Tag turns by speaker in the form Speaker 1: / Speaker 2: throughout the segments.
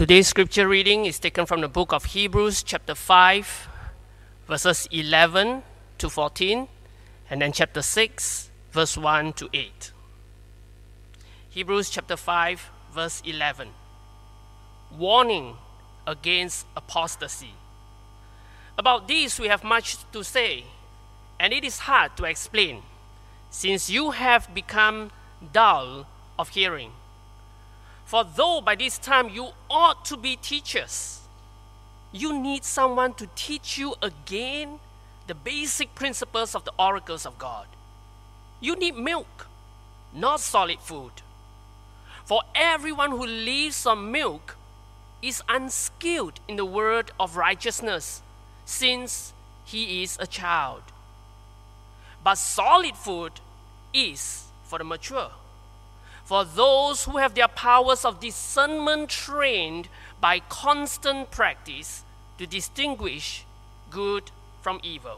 Speaker 1: Today's scripture reading is taken from the book of Hebrews chapter 5, verses 11 to 14, and then chapter 6, verse 1 to 8. Hebrews chapter 5, verse 11. Warning against apostasy. About this we have much to say, and it is hard to explain, since you have become dull of hearing. For though by this time you ought to be teachers, you need someone to teach you again the basic principles of the oracles of God. You need milk, not solid food. For everyone who lives on milk is unskilled in the word of righteousness, since he is a child. But solid food is for the mature, for those who have their powers of discernment trained by constant practice to distinguish good from evil.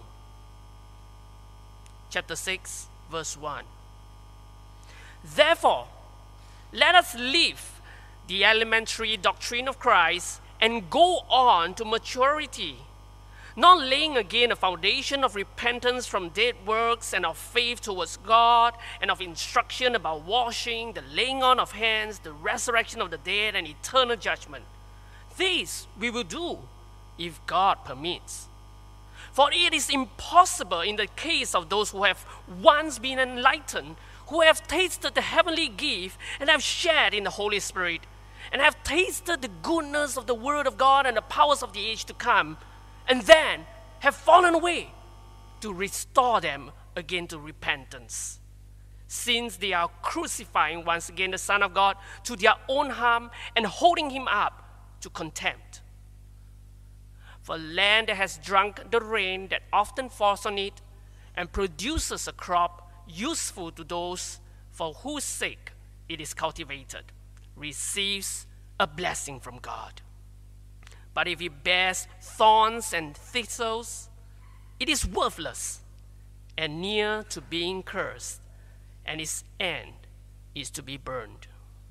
Speaker 1: Chapter 6, verse 1. Therefore, let us leave the elementary doctrine of Christ and go on to maturity, not laying again a foundation of repentance from dead works and of faith towards God and of instruction about washing, the laying on of hands, the resurrection of the dead, and eternal judgment. This we will do if God permits. For it is impossible in the case of those who have once been enlightened, who have tasted the heavenly gift and have shared in the Holy Spirit, and have tasted the goodness of the Word of God and the powers of the age to come, and then have fallen away, to restore them again to repentance, since they are crucifying once again the Son of God to their own harm and holding him up to contempt. For land that has drunk the rain that often falls on it and produces a crop useful to those for whose sake it is cultivated, receives a blessing from God. But if it bears thorns and thistles, it is worthless and near to being cursed, and its end is to be burned.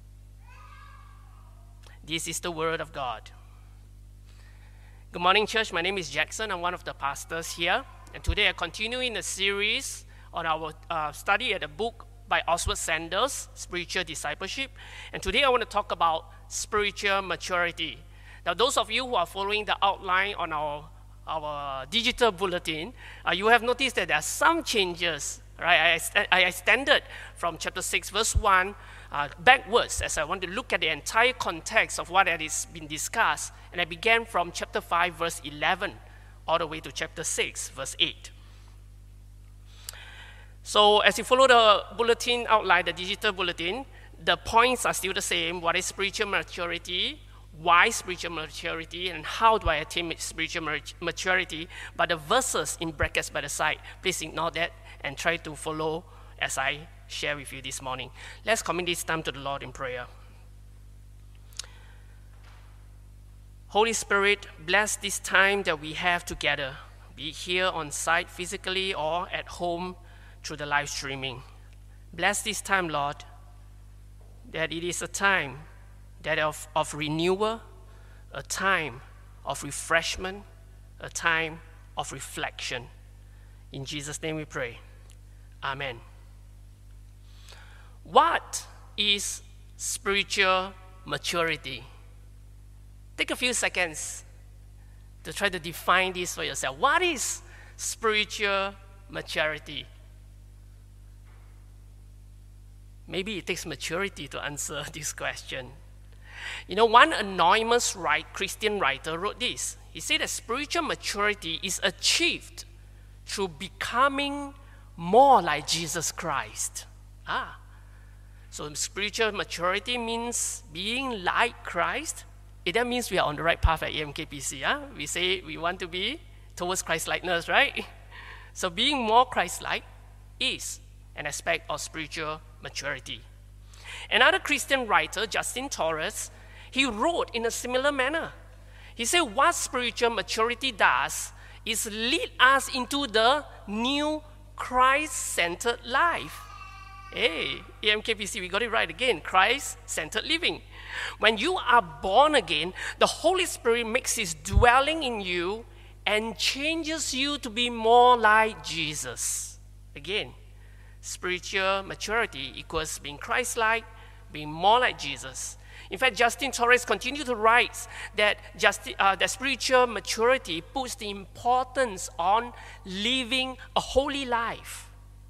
Speaker 1: This is the word of God. Good morning, church. My name is Jackson. I'm one of the pastors here. And today I continue in a series on our study at a book by Oswald Sanders, Spiritual Discipleship. And today I want to talk about spiritual maturity. Now, those of you who are following the outline on our digital bulletin, you have noticed that there are some changes. Right? I extended from chapter 6, verse 1 backwards, as I want to look at the entire context of what has been discussed. And I began from chapter 5, verse 11, all the way to chapter 6, verse 8. So as you follow the bulletin outline, the digital bulletin, the points are still the same. What is spiritual maturity? Why spiritual maturity, and how do I attain spiritual maturity? But the verses in brackets by the side, please ignore that and try to follow as I share with you this morning. Let's commit this time to the Lord in prayer. Holy Spirit, bless this time that we have together, be it here on site physically or at home through the live streaming. Bless this time, Lord, that it is a time that of renewal, a time of refreshment, a time of reflection. In Jesus' name we pray. Amen. What is spiritual maturity? Take a few seconds to try to define this for yourself. What is spiritual maturity? Maybe it takes maturity to answer this question. You know, one anonymous Christian writer wrote this. He said that spiritual maturity is achieved through becoming more like Jesus Christ. So spiritual maturity means being like Christ. That means we are on the right path at EMKPC. We say we want to be towards Christ-likeness, right? So being more Christ-like is an aspect of spiritual maturity. Another Christian writer, Justin Torres, he wrote in a similar manner. He said what spiritual maturity does is lead us into the new Christ-centered life. Hey, AMKPC, we got it right again. Christ-centered living. When you are born again, the Holy Spirit makes His dwelling in you and changes you to be more like Jesus. Again, spiritual maturity equals being Christ-like, being more like Jesus. In fact, Justin Torres continued to write that spiritual maturity puts the importance on living a holy life.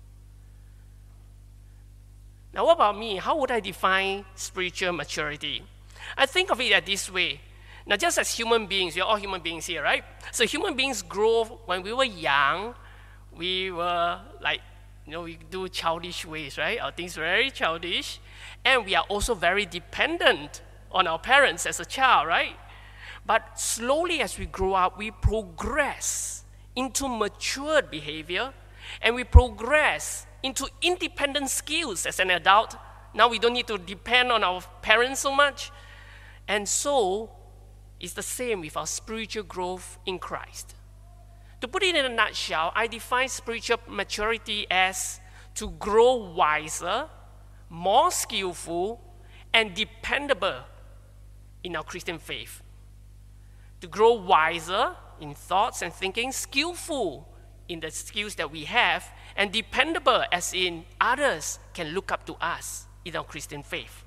Speaker 1: Now, what about me? How would I define spiritual maturity? I think of it this way. Now, just as human beings, we're all human beings here, right? So human beings grow. When we were young, we were like, we do childish ways, right? Our things were very childish. And we are also very dependent on our parents as a child, right? But slowly as we grow up, we progress into matured behavior, and we progress into independent skills as an adult. Now we don't need to depend on our parents so much. And so, it's the same with our spiritual growth in Christ. To put it in a nutshell, I define spiritual maturity as to grow wiser, more skillful, and dependable in our Christian faith. To grow wiser in thoughts and thinking, skillful in the skills that we have, and dependable as in others can look up to us in our Christian faith.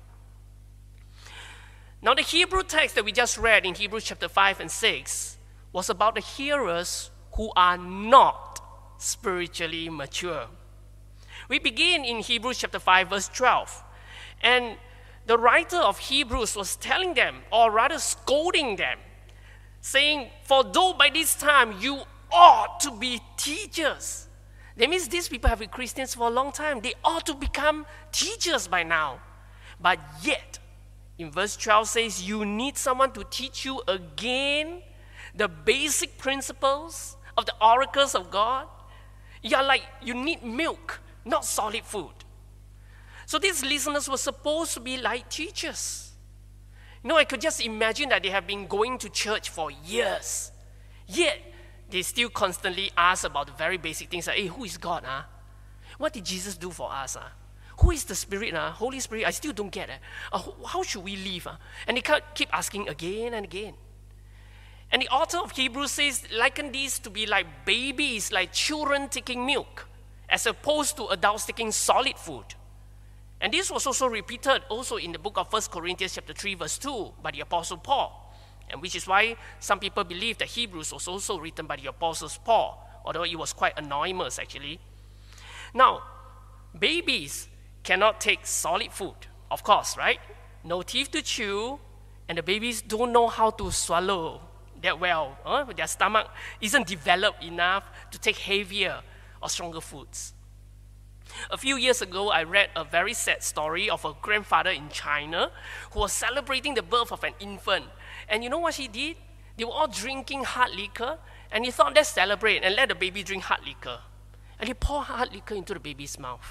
Speaker 1: Now the Hebrew text that we just read in Hebrews chapter 5 and 6 was about the hearers who are not spiritually mature. We begin in Hebrews chapter 5 verse 12. And the writer of Hebrews was telling them, or rather scolding them, saying, for though by this time you ought to be teachers. That means these people have been Christians for a long time. They ought to become teachers by now. But yet, in verse 12 says, you need someone to teach you again the basic principles of the oracles of God. You need milk, not solid food. So these listeners were supposed to be like teachers. I could just imagine that they have been going to church for years. Yet, they still constantly ask about the very basic things like, hey, who is God? What did Jesus do for us? Who is the Spirit? Holy Spirit, I still don't get it. How should we live? And they keep asking again and again. And the author of Hebrews says, liken these to be like babies, like children taking milk, as opposed to adults taking solid food. And this was also repeated also in the book of 1 Corinthians chapter 3 verse 2 by the Apostle Paul. And which is why some people believe that Hebrews was also written by the Apostle Paul, although it was quite anonymous actually. Now, babies cannot take solid food, of course, right? No teeth to chew, and the babies don't know how to swallow that well. Their stomach isn't developed enough to take heavier or stronger foods. A few years ago, I read a very sad story of a grandfather in China who was celebrating the birth of an infant. And you know what he did? They were all drinking hard liquor, and he thought, let's celebrate and let the baby drink hard liquor. And he poured hard liquor into the baby's mouth.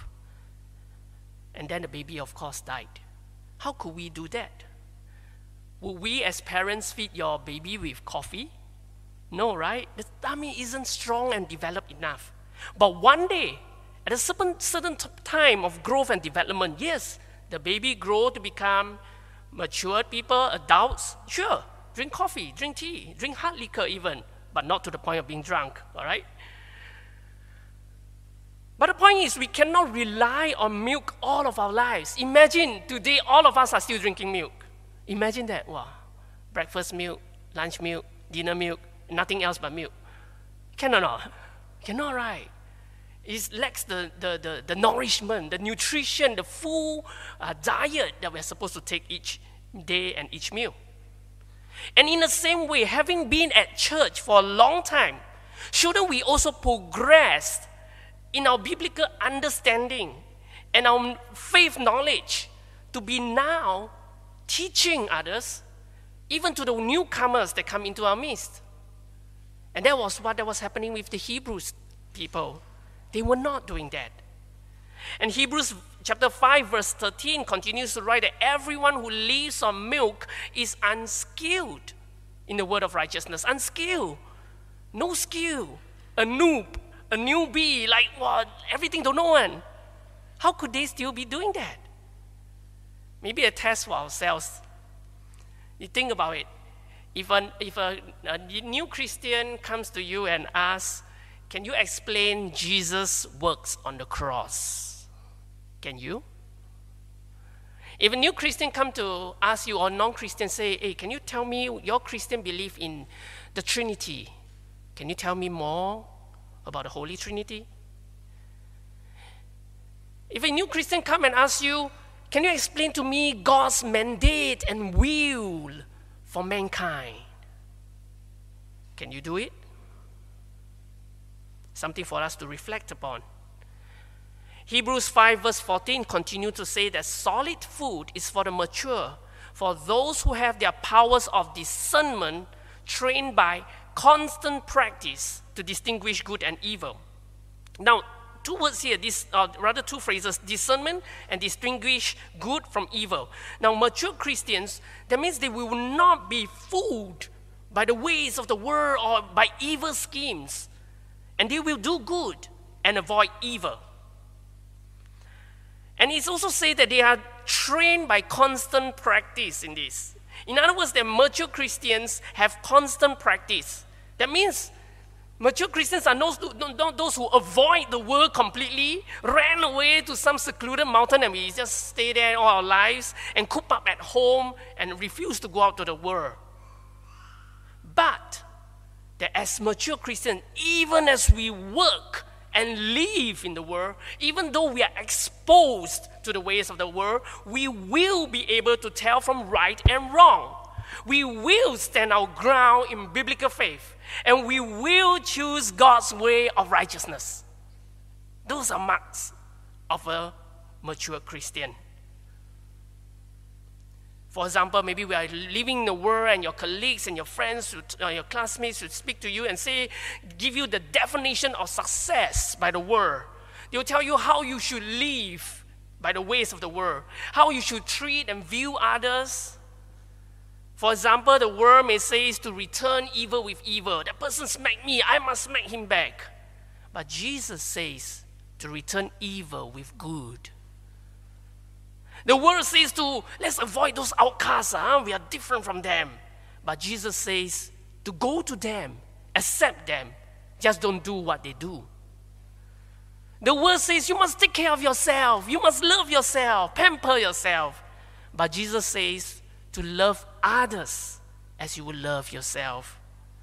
Speaker 1: And then the baby, of course, died. How could we do that? Would we as parents feed your baby with coffee? No, right? The tummy isn't strong and developed enough. But one day, at a certain time of growth and development, yes, the baby grow to become matured people, adults, sure, drink coffee, drink tea, drink hard liquor even, but not to the point of being drunk, all right? But the point is, we cannot rely on milk all of our lives. Imagine today all of us are still drinking milk. Imagine that, wow, breakfast milk, lunch milk, dinner milk, nothing else but milk. Cannot, right? It lacks the nourishment, the nutrition, the full diet that we're supposed to take each day and each meal. And in the same way, having been at church for a long time, shouldn't we also progress in our biblical understanding and our faith knowledge to be now teaching others, even to the newcomers that come into our midst? And that was what was happening with the Hebrews people. They were not doing that. And Hebrews chapter 5 verse 13 continues to write that everyone who lives on milk is unskilled in the word of righteousness. Unskilled. No skill. A noob. A newbie. Like, what? Everything to no one. How could they still be doing that? Maybe a test for ourselves. You think about it. If a new Christian comes to you and asks, can you explain Jesus' works on the cross? Can you? If a new Christian come to ask you, or non-Christian say, hey, can you tell me your Christian belief in the Trinity? Can you tell me more about the Holy Trinity? If a new Christian come and ask you, can you explain to me God's mandate and will for mankind? Can you do it? Something for us to reflect upon. Hebrews 5 verse 14 continue to say that solid food is for the mature, for those who have their powers of discernment trained by constant practice to distinguish good and evil. Now, two words here, two phrases, discernment and distinguish good from evil. Now, mature Christians, that means they will not be fooled by the ways of the world or by evil schemes, and they will do good and avoid evil. And it's also said that they are trained by constant practice in this. In other words, that mature Christians have constant practice. That means mature Christians are not those who avoid the world completely, ran away to some secluded mountain and we just stay there all our lives and coop up at home and refuse to go out to the world. But that as mature Christians, even as we work and live in the world, even though we are exposed to the ways of the world, we will be able to tell from right and wrong. We will stand our ground in biblical faith, and we will choose God's way of righteousness. Those are marks of a mature Christian. For example, maybe we are living in the world and your colleagues and your friends, your classmates would speak to you and give you the definition of success by the world. They will tell you how you should live by the ways of the world, how you should treat and view others. For example, the world may say to return evil with evil. That person smacked me, I must smack him back. But Jesus says to return evil with good. The world says let's avoid those outcasts, we are different from them. But Jesus says to go to them, accept them, just don't do what they do. The world says you must take care of yourself, you must love yourself, pamper yourself. But Jesus says to love others as you will love yourself.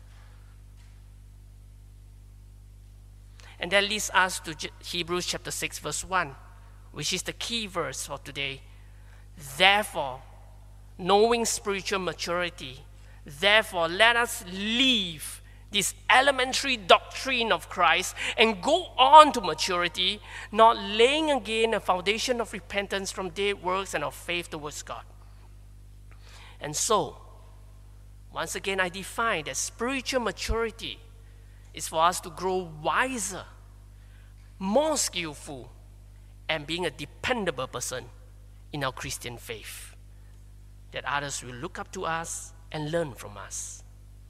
Speaker 1: And that leads us to Hebrews chapter 6 verse 1, which is the key verse for today. Therefore, knowing spiritual maturity, therefore let us leave this elementary doctrine of Christ and go on to maturity, not laying again a foundation of repentance from dead works and of faith towards God. And so, once again, I define that spiritual maturity is for us to grow wiser, more skillful, and being a dependable person in our Christian faith, that others will look up to us and learn from us.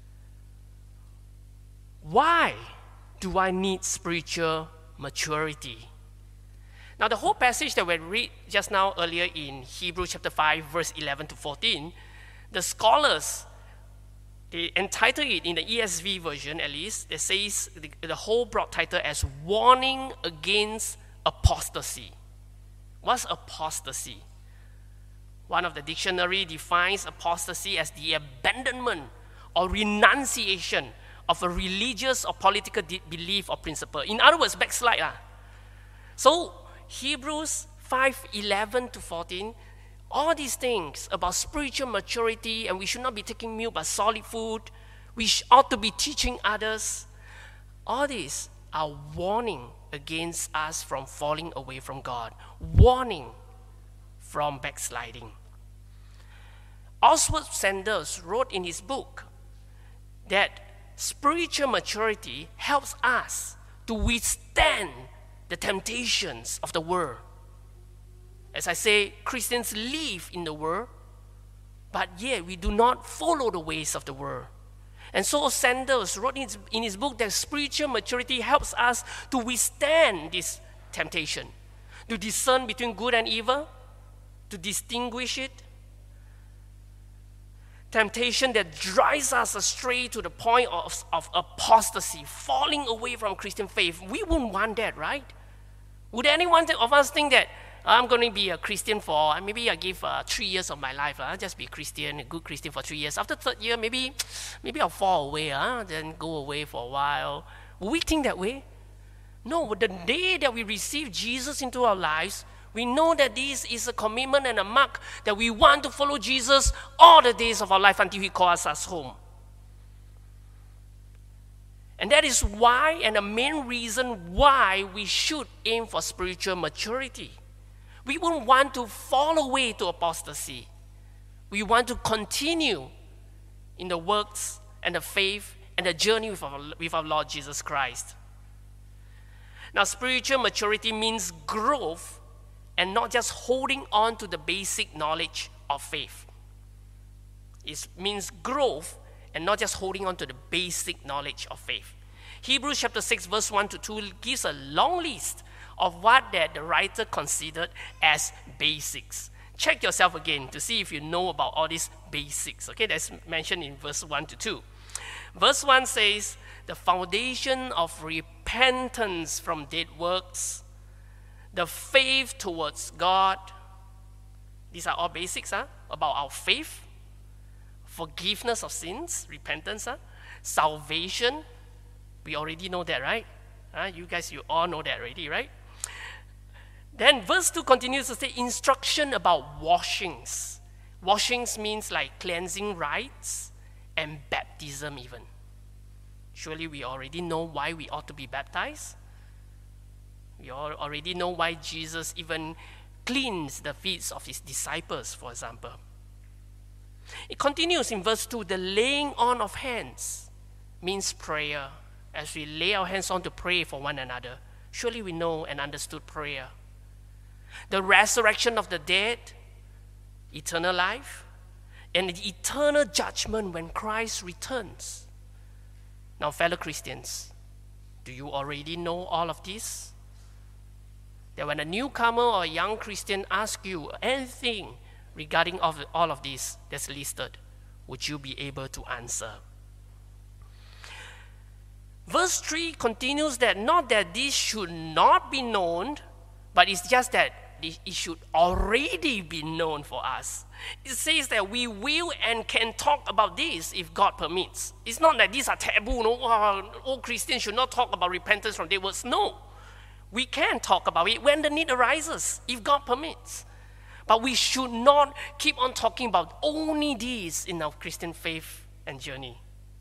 Speaker 1: Why do I need spiritual maturity? Now, the whole passage that we read just now earlier in Hebrews chapter 5, verse 11 to 14, the scholars, they entitle it in the ESV version at least, it says the whole broad title as warning against apostasy. What's apostasy? One of the dictionary defines apostasy as the abandonment or renunciation of a religious or political belief or principle. In other words, backslide. So Hebrews 5:11 to 14, all these things about spiritual maturity, and we should not be taking milk but solid food, we ought to be teaching others. All these are warning against us from falling away from God, warning from backsliding. Oswald Sanders wrote in his book that spiritual maturity helps us to withstand the temptations of the world. As I say, Christians live in the world, but yet we do not follow the ways of the world. And so Sanders wrote in his book that spiritual maturity helps us to withstand this temptation, to discern between good and evil, to distinguish it. Temptation that drives us astray to the point of apostasy, falling away from Christian faith. We wouldn't want that, right? Would anyone of us think that I'm going to be a Christian for, maybe I give 3 years of my life, I'll just be Christian, a good Christian for 3 years. After third year, maybe I'll fall away, then go away for a while. Will we think that way? No, the day that we receive Jesus into our lives, we know that this is a commitment and a mark that we want to follow Jesus all the days of our life until He calls us home. And that is why, and the main reason why we should aim for spiritual maturity. We wouldn't want to fall away to apostasy. We want to continue in the works and the faith and the journey with our Lord Jesus Christ. Now, spiritual maturity means growth and not just holding on to the basic knowledge of faith. It means growth and not just holding on to the basic knowledge of faith. Hebrews chapter 6 verse 1 to 2 gives a long list of what that the writer considered as basics. Check yourself again to see if you know about all these basics. Okay, that's mentioned in verse 1 to 2. Verse 1 says, the foundation of repentance from dead works, the faith towards God. These are all basics about our faith, forgiveness of sins, repentance, salvation. We already know that, right? You all know that already, right? Then verse 2 continues to say instruction about washings. Washings means like cleansing rites and baptism even. Surely we already know why we ought to be baptized. We already know why Jesus even cleansed the feet of His disciples, for example. It continues in verse 2, the laying on of hands means prayer. As we lay our hands on to pray for one another, surely we know and understood prayer. The resurrection of the dead, eternal life, and the eternal judgment when Christ returns. Now, fellow Christians, do you already know all of this? That when a newcomer or a young Christian asks you anything regarding all of this that's listed, would you be able to answer? Verse 3 continues that not that this should not be known, but it's just that it should already be known for us. It says that we will and can talk about this if God permits. It's not that these are taboo. No, all Christians should not talk about repentance from dead works. No, we can talk about it when the need arises, if God permits. But we should not keep on talking about only these in our Christian faith and journey.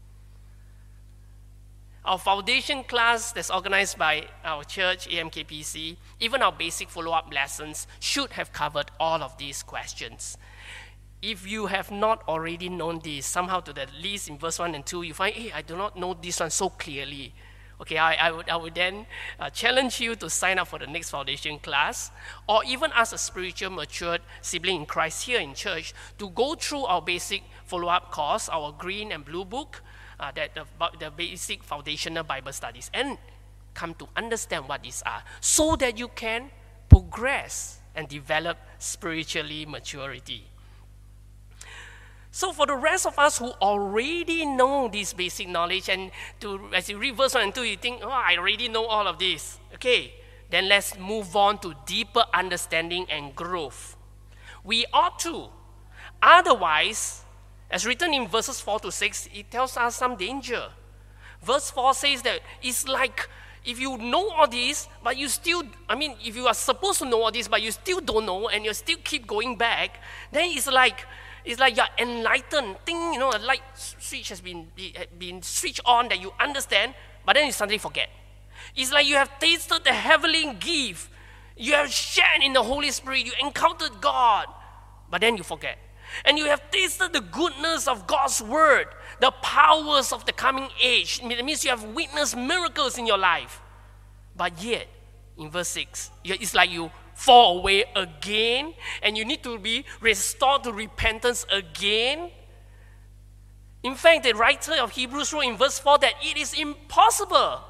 Speaker 1: Our foundation class that's organized by our church, AMKPC, even our basic follow-up lessons should have covered all of these questions. If you have not already known this, somehow to the least in verse 1 and 2, you find, hey, I do not know this one so clearly. Okay, I would then challenge you to sign up for the next foundation class, or even ask a spiritual matured sibling in Christ here in church to go through our basic follow-up course, our green and blue book, the basic foundational Bible studies, and come to understand what these are, so that you can progress and develop spiritually maturity. So for the rest of us who already know this basic knowledge, and as you read verse 1 and 2, you think, I already know all of this. Okay, then let's move on to deeper understanding and growth. We ought to. Otherwise, as written in verses 4 to 6, it tells us some danger. Verse 4 says that it's like if you know all this, but you still, if you are supposed to know all this, but you still don't know, and you still keep going back, then it's like you're enlightened. A light switch has been switched on that you understand, but then you suddenly forget. It's like you have tasted the heavenly gift. You have shared in the Holy Spirit. You encountered God, but then you forget. And you have tasted the goodness of God's word, the powers of the coming age. It means you have witnessed miracles in your life. But yet, in verse 6, it's like you fall away again, and you need to be restored to repentance again. In fact, the writer of Hebrews wrote in verse 4 that it is impossible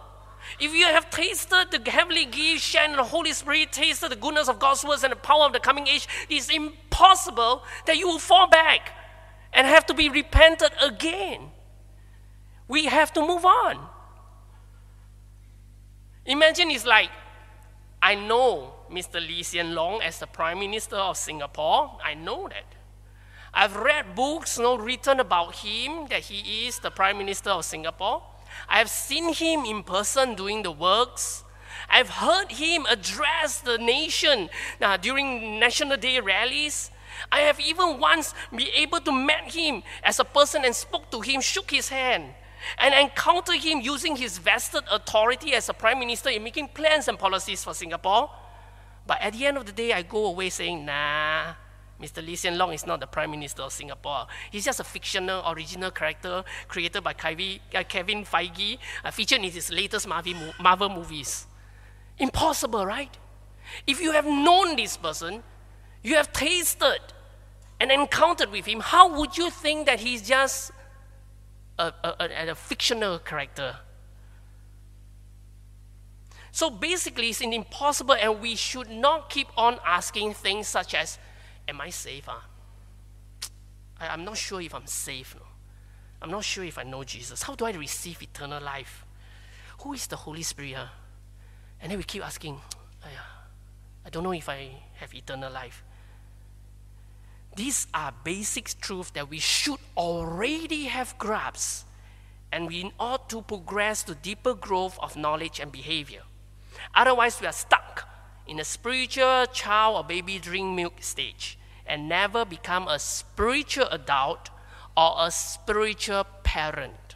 Speaker 1: If you have tasted the heavenly gift, shared in the Holy Spirit, tasted the goodness of God's words and the power of the coming age, it is impossible that you will fall back and have to be repented again. We have to move on. Imagine it's like, I know Mr. Lee Hsien Loong as the Prime Minister of Singapore. I know that. I've read books written about him, that he is the Prime Minister of Singapore. I've seen him in person doing the works. I've heard him address the nation during National Day rallies. I have even once been able to meet him as a person and spoke to him, shook his hand, and encountered him using his vested authority as a Prime Minister in making plans and policies for Singapore. But at the end of the day, I go away saying, nah, Mr. Lee Hsien Loong is not the Prime Minister of Singapore. He's just a fictional, original character created by Kevin Feige, featured in his latest Marvel movies. Impossible, right? If you have known this person, you have tasted and encountered with him, how would you think that he's just a fictional character? So basically, it's impossible, and we should not keep on asking things such as, am I safe? I'm not sure if I'm safe. No? I'm not sure if I know Jesus. How do I receive eternal life? Who is the Holy Spirit? And then we keep asking, I don't know if I have eternal life. These are basic truths that we should already have grasped, and we ought to progress to deeper growth of knowledge and behavior. Otherwise, we are stuck in a spiritual child or baby drink milk stage and never become a spiritual adult or a spiritual parent.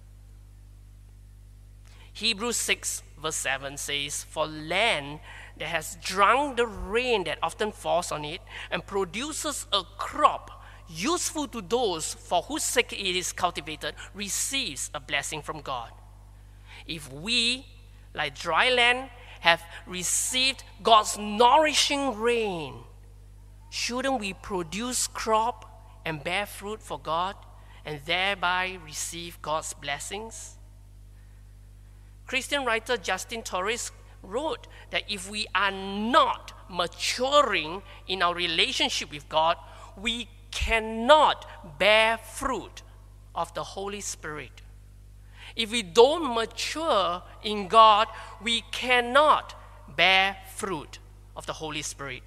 Speaker 1: Hebrews 6 verse 7 says, for land that has drunk the rain that often falls on it and produces a crop useful to those for whose sake it is cultivated, receives a blessing from God. If we, like dry land, have received God's nourishing rain, shouldn't we produce crop and bear fruit for God and thereby receive God's blessings? Christian writer Justin Torres wrote that if we are not maturing in our relationship with God, we cannot bear fruit of the Holy Spirit. If we don't mature in God, we cannot bear fruit of the Holy Spirit.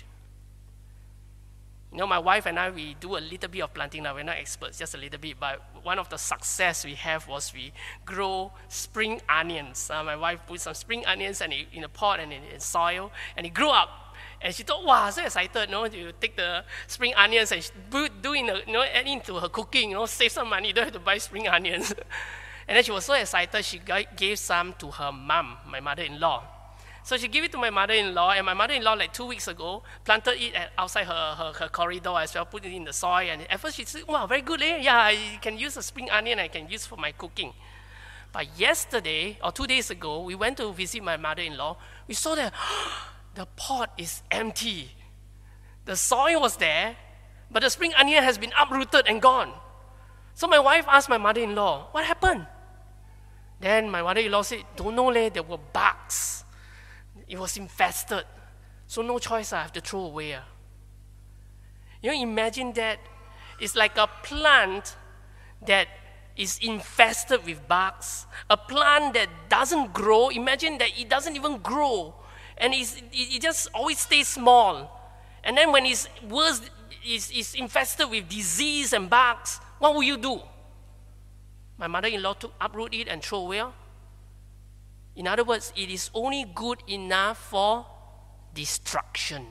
Speaker 1: My wife and I, we do a little bit of planting now. We're not experts, just a little bit. But one of the success we have was we grow spring onions. My wife put some spring onions in a pot and in soil, and it grew up. And she thought, wow, so excited, to take the spring onions and add into her cooking, save some money, don't have to buy spring onions. And then she was so excited, she gave some to her mom, my mother-in-law. So she gave it to my mother-in-law, and my mother-in-law, like 2 weeks ago, planted it outside her corridor as well, put it in the soil. And at first she said, wow, very good, eh? Yeah, I can use a spring onion, I can use for my cooking. But yesterday, or 2 days ago, we went to visit my mother-in-law. We saw that the pot is empty. The soil was there, but the spring onion has been uprooted and gone. So my wife asked my mother-in-law, what happened? Then my mother-in-law said, don't know, there were bugs. It was infested. So no choice, I have to throw away. Imagine that. It's like a plant that is infested with bugs. A plant that doesn't grow. Imagine that it doesn't even grow. And it just always stays small. And then when it's worse, it's infested with disease and bugs, what will you do? My mother-in-law uproot it and throw away. In other words, it is only good enough for destruction.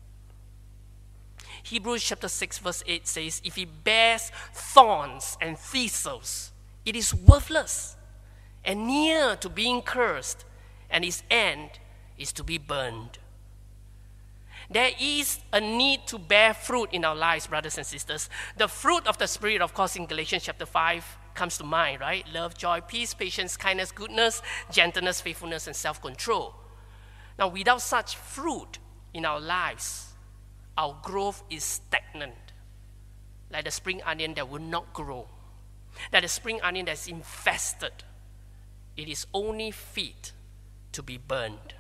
Speaker 1: Hebrews chapter 6 verse 8 says, if it bears thorns and thistles, it is worthless and near to being cursed, and its end is to be burned. There is a need to bear fruit in our lives, brothers and sisters. The fruit of the Spirit, of course, in Galatians chapter 5 comes to mind, right? Love, joy, peace, patience, kindness, goodness, gentleness, faithfulness, and self-control. Now, without such fruit in our lives, our growth is stagnant, like the spring onion that will not grow, like the spring onion that's infested. It is only fit to be burned.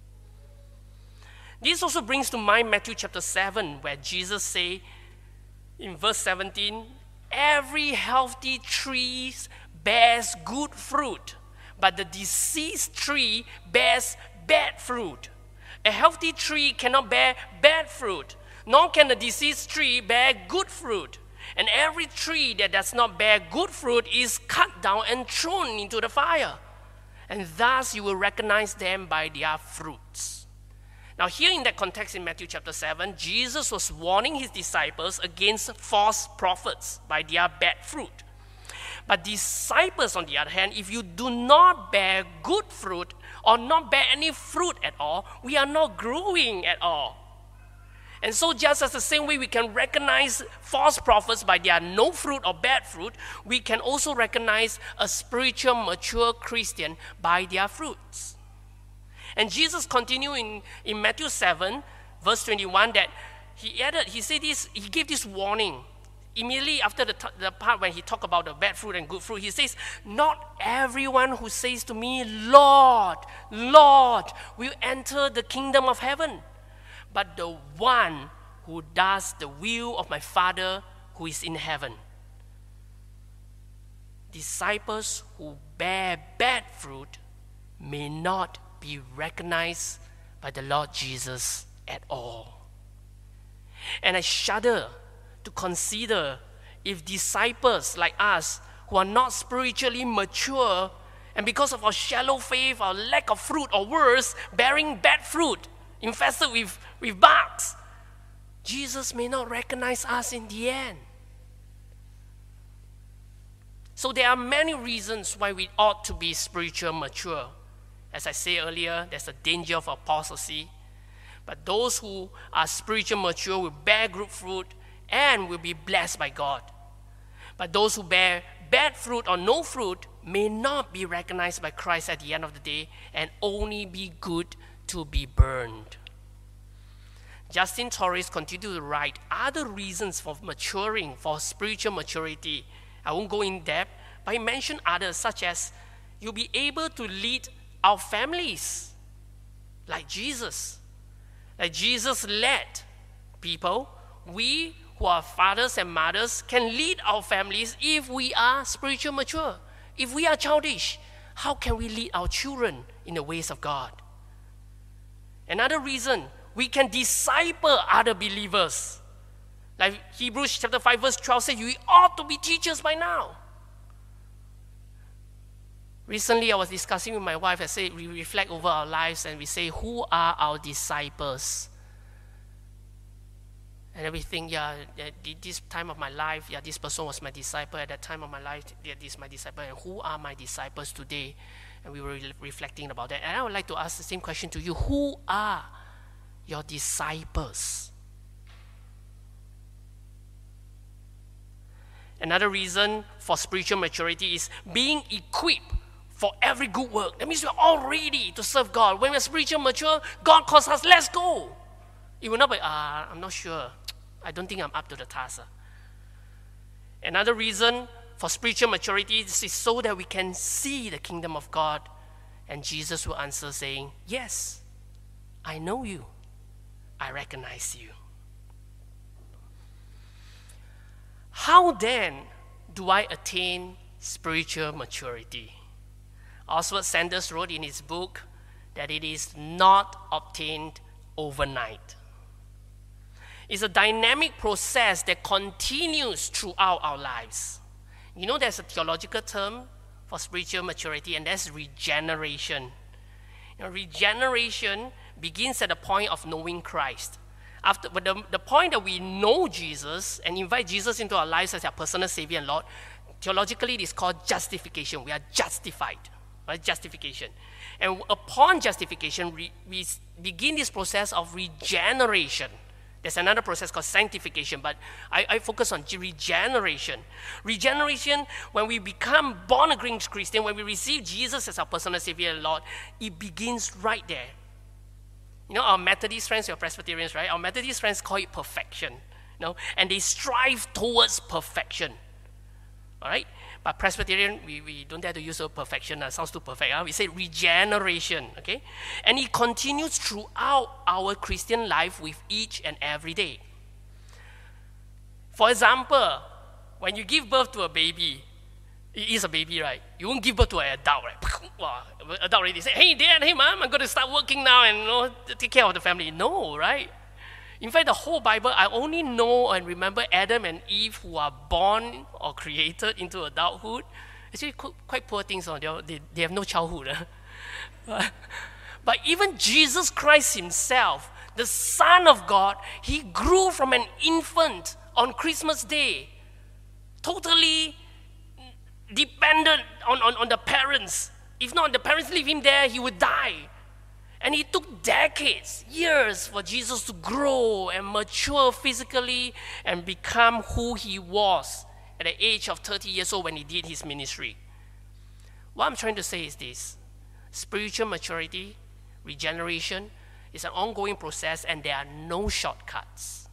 Speaker 1: This also brings to mind Matthew chapter 7, where Jesus says in verse 17, every healthy tree bears good fruit, but the diseased tree bears bad fruit. A healthy tree cannot bear bad fruit, nor can a diseased tree bear good fruit. And every tree that does not bear good fruit is cut down and thrown into the fire. And thus you will recognize them by their fruits. Now here in that context in Matthew chapter 7, Jesus was warning his disciples against false prophets by their bad fruit. But disciples, on the other hand, if you do not bear good fruit or not bear any fruit at all, we are not growing at all. And so just as the same way we can recognize false prophets by their no fruit or bad fruit, we can also recognize a spiritual mature Christian by their fruits. And Jesus continued in Matthew 7, verse 21, that he gave this warning. Immediately after the part when he talked about the bad fruit and good fruit, he says, not everyone who says to me, Lord, Lord, will enter the kingdom of heaven, but the one who does the will of my Father who is in heaven. Disciples who bear bad fruit may not be recognized by the Lord Jesus at all. And I shudder to consider if disciples like us who are not spiritually mature and because of our shallow faith, our lack of fruit, or worse, bearing bad fruit, infested with bugs, Jesus may not recognize us in the end. So there are many reasons why we ought to be spiritual mature. As I said earlier, there's a danger of apostasy. But those who are spiritually mature will bear good fruit and will be blessed by God. But those who bear bad fruit or no fruit may not be recognized by Christ at the end of the day and only be good to be burned. Justin Torres continued to write other reasons for maturing, for spiritual maturity. I won't go in depth, but he mentioned others such as you'll be able to lead our families like Jesus. Like Jesus led people, we who are fathers and mothers can lead our families if we are spiritually mature. If we are childish, how can we lead our children in the ways of God? Another reason, we can disciple other believers. Like Hebrews chapter 5 verse 12 says, you ought to be teachers by now. Recently, I was discussing with my wife. I said, we reflect over our lives and we say, who are our disciples? And then we think, this time of my life, this person was my disciple. At that time of my life, this is my disciple. And who are my disciples today? And we were reflecting about that. And I would like to ask the same question to you. Who are your disciples? Another reason for spiritual maturity is being equipped for every good work. That means we're all ready to serve God. When we're spiritually mature, God calls us, let's go. It will not be, I'm not sure. I don't think I'm up to the task. Another reason for spiritual maturity is so that we can see the kingdom of God. And Jesus will answer saying, yes, I know you. I recognize you. How then do I attain spiritual maturity? Oswald Sanders wrote in his book that it is not obtained overnight. It's a dynamic process that continues throughout our lives. You know, there's a theological term for spiritual maturity, and that's regeneration. Regeneration begins at the point of knowing Christ. But the point that we know Jesus and invite Jesus into our lives as our personal Savior and Lord, theologically it is called justification. We are justified. Right? Justification. And upon justification, we begin this process of regeneration. There's another process called sanctification, but I focus on regeneration. Regeneration, when we become born-again Christian, when we receive Jesus as our personal Savior and Lord, it begins right there. You know, our Methodist friends, your Presbyterians, right? Our Methodist friends call it perfection. And they strive towards perfection. All right? But Presbyterian, we don't dare to use the word perfection. That sounds too perfect. We say regeneration. Okay? And it continues throughout our Christian life with each and every day. For example, when you give birth to a baby, it is a baby, right? You won't give birth to an adult, right? Wow, adult already say, hey dad, hey mom, I'm going to start working now and take care of the family. No, right? In fact, the whole Bible, I only know and remember Adam and Eve who are born or created into adulthood. Actually, quite poor things. They have no childhood. But even Jesus Christ himself, the Son of God, he grew from an infant on Christmas Day, totally dependent on the parents. If not, the parents leave him there, he would die. And it took decades, years for Jesus to grow and mature physically and become who he was at the age of 30 years old when he did his ministry. What I'm trying to say is this: spiritual maturity, regeneration, is an ongoing process and there are no shortcuts.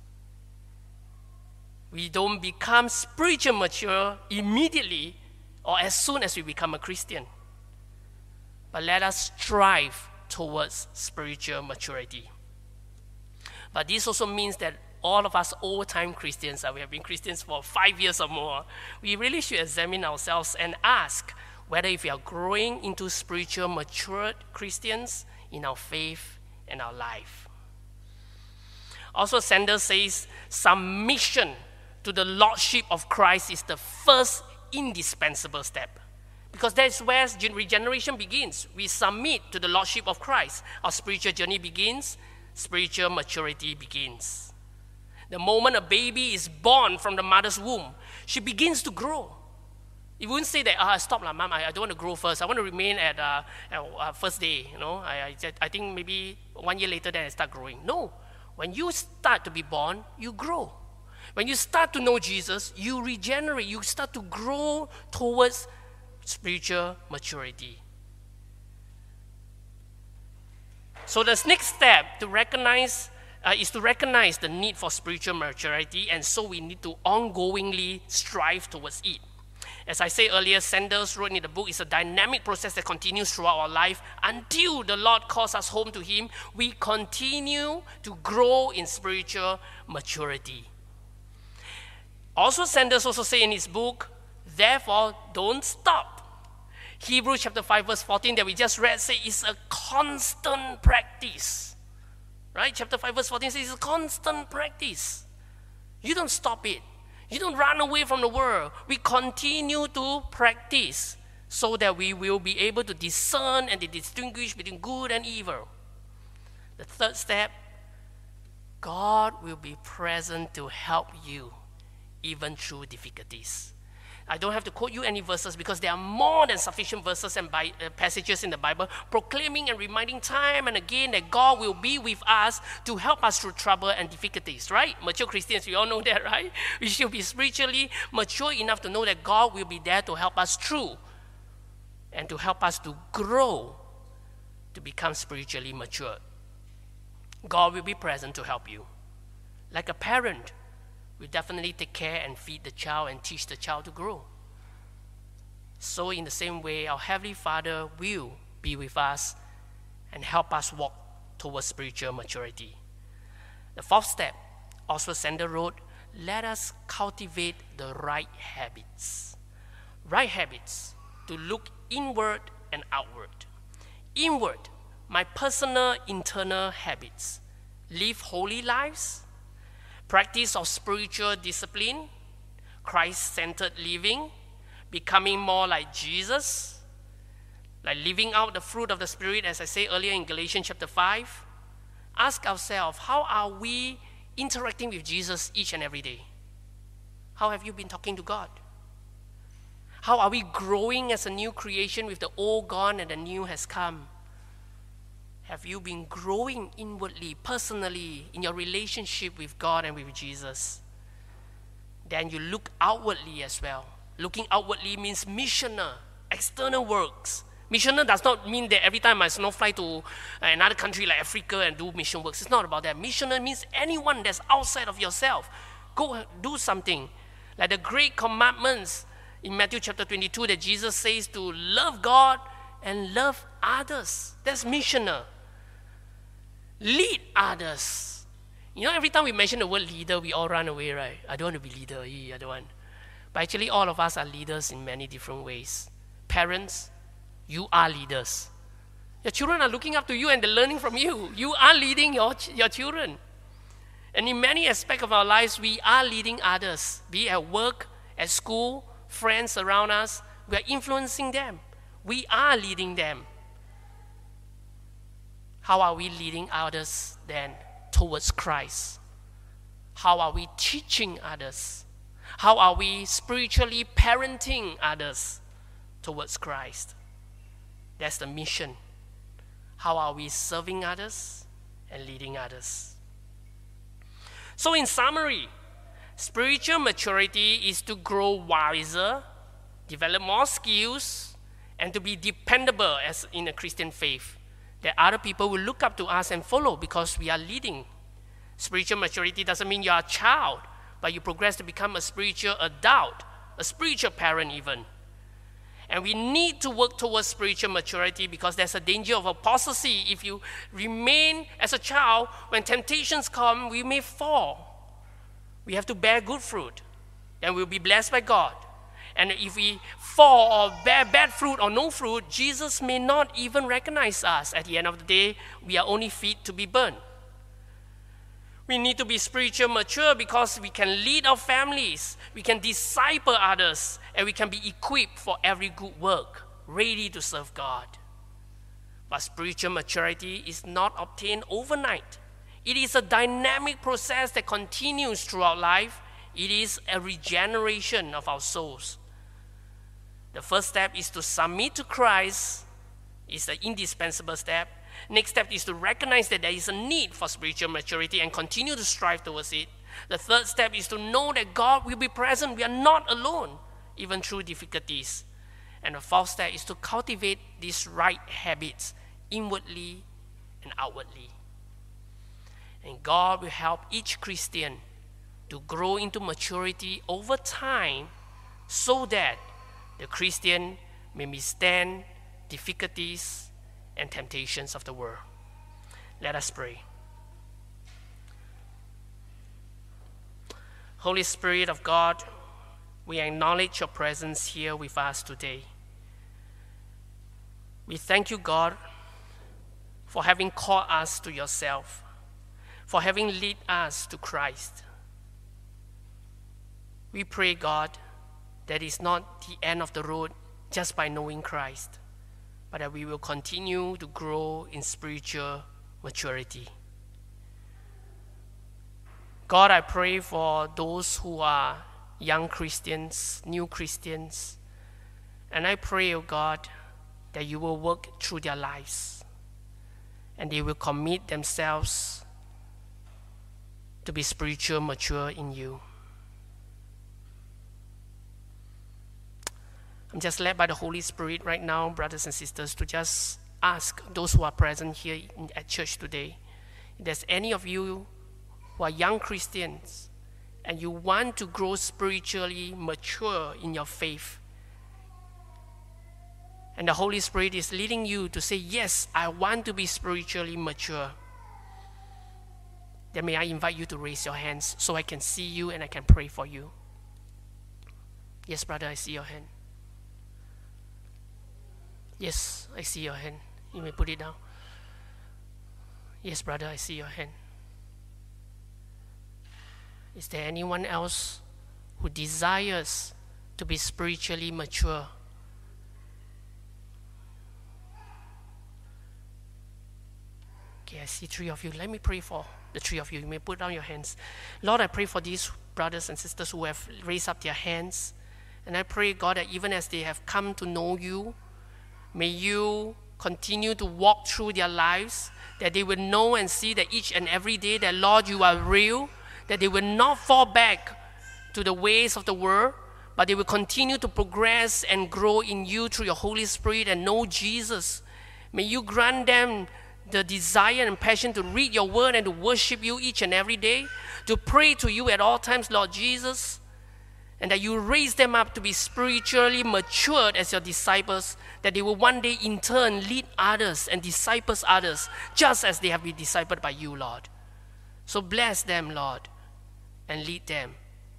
Speaker 1: We don't become spiritually mature immediately or as soon as we become a Christian. But let us strive towards spiritual maturity. But this also means that all of us old-time Christians, we have been Christians for 5 years or more, we really should examine ourselves and ask whether if we are growing into spiritual matured Christians in our faith and our life. Also, Sanders says submission to the Lordship of Christ is the first indispensable step. Because that's where regeneration begins. We submit to the Lordship of Christ. Our spiritual journey begins, spiritual maturity begins. The moment a baby is born from the mother's womb, she begins to grow. You wouldn't say that, stop, Mom, I don't want to grow first. I want to remain at first day. I think maybe 1 year later then I start growing. No, when you start to be born, you grow. When you start to know Jesus, you regenerate. You start to grow towards spiritual maturity. So the next step to recognize is to recognize the need for spiritual maturity, and so we need to ongoingly strive towards it. As I said earlier, Sanders wrote in the book, it's a dynamic process that continues throughout our life until the Lord calls us home to him. We continue to grow in spiritual maturity. Also, Sanders also said in his book, therefore, don't stop. Hebrews chapter 5 verse 14 that we just read say it's a constant practice. Right? Chapter 5 verse 14 says it's a constant practice. You don't stop it. You don't run away from the world. We continue to practice so that we will be able to discern and to distinguish between good and evil. The third step, God will be present to help you even through difficulties. I don't have to quote you any verses because there are more than sufficient verses and passages in the Bible proclaiming and reminding time and again that God will be with us to help us through trouble and difficulties, right? Mature Christians, we all know that, right? We should be spiritually mature enough to know that God will be there to help us through and to help us to grow, to become spiritually mature. God will be present to help you. Like a parent, we definitely take care and feed the child and teach the child to grow. So in the same way, our Heavenly Father will be with us and help us walk towards spiritual maturity. The fourth step, Oswald Sanders wrote, let us cultivate the right habits. Right habits to look inward and outward. Inward, my personal internal habits. Live holy lives, practice of spiritual discipline, Christ-centered living, becoming more like Jesus, like living out the fruit of the Spirit, as I said earlier in Galatians chapter 5. Ask ourselves, how are we interacting with Jesus each and every day? How have you been talking to God? How are we growing as a new creation with the old gone and the new has come? Have you been growing inwardly, personally, in your relationship with God and with Jesus? Then you look outwardly as well. Looking outwardly means missioner, external works. Missioner does not mean that every time I must fly to another country like Africa and do mission works. It's not about that. Missioner means anyone that's outside of yourself. Go do something. Like the Great Commandments in Matthew chapter 22 that Jesus says to love God and love others. That's missional. Lead others. You know, every time we mention the word leader, we all run away, right? I don't want to be leader. I don't want. But actually, all of us are leaders in many different ways. Parents, you are leaders. Your children are looking up to you and they're learning from you. You are leading your children. And in many aspects of our lives, we are leading others. Be it at work, at school, friends around us. We are influencing them. We are leading them. How are we leading others then towards Christ? How are we teaching others? How are we spiritually parenting others towards Christ? That's the mission. How are we serving others and leading others? So in summary, spiritual maturity is to grow wiser, develop more skills, and to be dependable as in a Christian faith, that other people will look up to us and follow because we are leading. Spiritual maturity doesn't mean you are a child, but you progress to become a spiritual adult, a spiritual parent even. And we need to work towards spiritual maturity because there's a danger of apostasy. If you remain as a child, when temptations come, we may fall. We have to bear good fruit, and we'll be blessed by God. And if we fall or bear bad fruit or no fruit, Jesus may not even recognize us. At the end of the day, we are only fit to be burned. We need to be spiritually mature because we can lead our families, we can disciple others, and we can be equipped for every good work, ready to serve God. But spiritual maturity is not obtained overnight. It is a dynamic process that continues throughout life. It is a regeneration of our souls. The first step is to submit to Christ. It's the indispensable step. Next step is to recognize that there is a need for spiritual maturity and continue to strive towards it. The third step is to know that God will be present. We are not alone, even through difficulties. And the fourth step is to cultivate these right habits inwardly and outwardly. And God will help each Christian to grow into maturity over time so that the Christian may withstand difficulties and temptations of the world. Let us pray. Holy Spirit of God, we acknowledge your presence here with us today. We thank you, God, for having called us to yourself, for having led us to Christ. We pray, God, that it's not the end of the road just by knowing Christ, but that we will continue to grow in spiritual maturity. God, I pray for those who are young Christians, new Christians, and I pray, oh God, that you will work through their lives and they will commit themselves to be spiritual mature in you. I'm just led by the Holy Spirit right now, brothers and sisters, to just ask those who are present here at church today, if there's any of you who are young Christians and you want to grow spiritually mature in your faith, and the Holy Spirit is leading you to say, yes, I want to be spiritually mature, then may I invite you to raise your hands so I can see you and I can pray for you. Yes, brother, I see your hand. Yes, I see your hand. You may put it down. Yes, brother, I see your hand. Is there anyone else who desires to be spiritually mature? Okay, I see three of you. Let me pray for the three of you. You may put down your hands. Lord, I pray for these brothers and sisters who have raised up their hands. And I pray, God, that even as they have come to know you, may you continue to walk through their lives, that they will know and see that each and every day that, Lord, you are real, that they will not fall back to the ways of the world, but they will continue to progress and grow in you through your Holy Spirit and know Jesus. May you grant them the desire and passion to read your word and to worship you each and every day, to pray to you at all times, Lord Jesus, and that you raise them up to be spiritually matured as your disciples, that they will one day in turn lead others and disciples others, just as they have been discipled by you, Lord. So bless them, Lord, and lead them.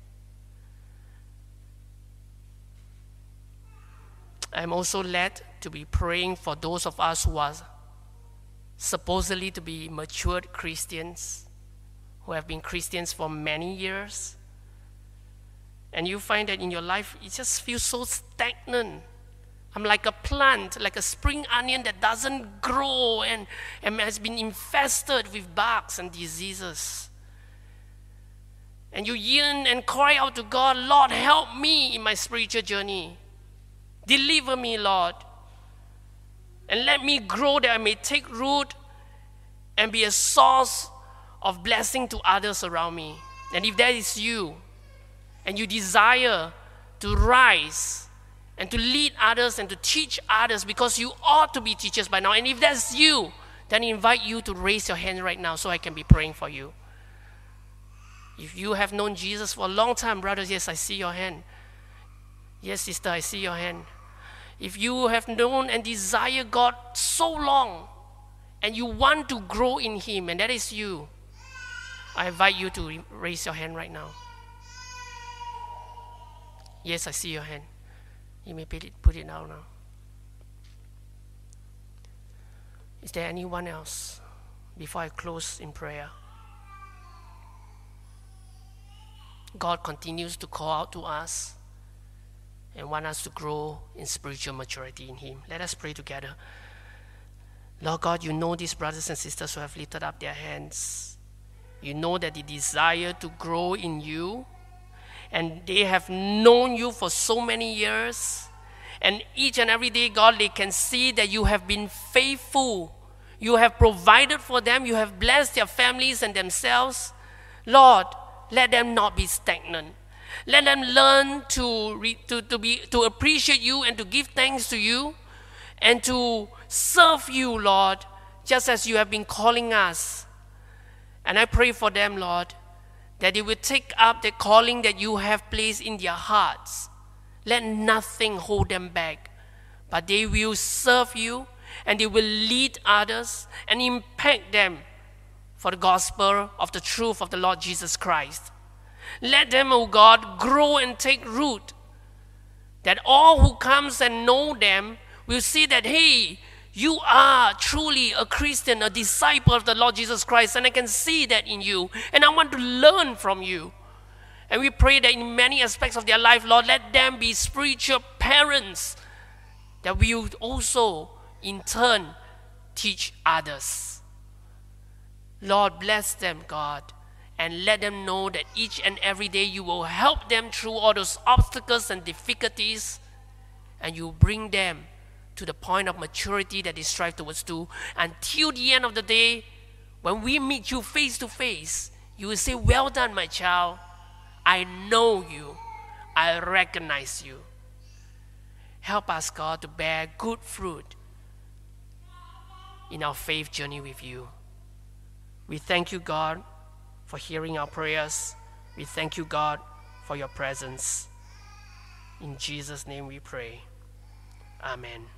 Speaker 1: I'm also led to be praying for those of us who are supposedly to be matured Christians, who have been Christians for many years. And you find that in your life, it just feels so stagnant. I'm like a plant, like a spring onion that doesn't grow and has been infested with bugs and diseases. And you yearn and cry out to God, Lord, help me in my spiritual journey. Deliver me, Lord. And let me grow that I may take root and be a source of blessing to others around me. And if that is you, and you desire to rise and to lead others and to teach others, because you ought to be teachers by now, and if that's you, then I invite you to raise your hand right now so I can be praying for you. If you have known Jesus for a long time, brothers, yes, I see your hand. Yes, sister, I see your hand. If you have known and desire God so long, and you want to grow in Him, and that is you, I invite you to raise your hand right now. Yes, I see your hand. You may put it down now. Is there anyone else before I close in prayer? God continues to call out to us and want us to grow in spiritual maturity in Him. Let us pray together. Lord God, you know these brothers and sisters who have lifted up their hands. You know that they desire to grow in you, and they have known you for so many years. And each and every day, God, they can see that you have been faithful. You have provided for them. You have blessed their families and themselves. Lord, let them not be stagnant. Let them learn to appreciate you and to give thanks to you and to serve you, Lord, just as you have been calling us. And I pray for them, Lord, that they will take up the calling that you have placed in their hearts. Let nothing hold them back, but they will serve you and they will lead others and impact them for the gospel of the truth of the Lord Jesus Christ. Let them, O God, grow and take root, that all who comes and know them will see that, hey, you are truly a Christian, a disciple of the Lord Jesus Christ, and I can see that in you, and I want to learn from you. And we pray that in many aspects of their life, Lord, let them be spiritual parents that will also, in turn, teach others. Lord, bless them, God, and let them know that each and every day you will help them through all those obstacles and difficulties, and you bring them to the point of maturity that they strive towards to, until the end of the day, when we meet you face to face, you will say, well done, my child. I know you. I recognize you. Help us, God, to bear good fruit in our faith journey with you. We thank you, God, for hearing our prayers. We thank you, God, for your presence. In Jesus' name we pray. Amen.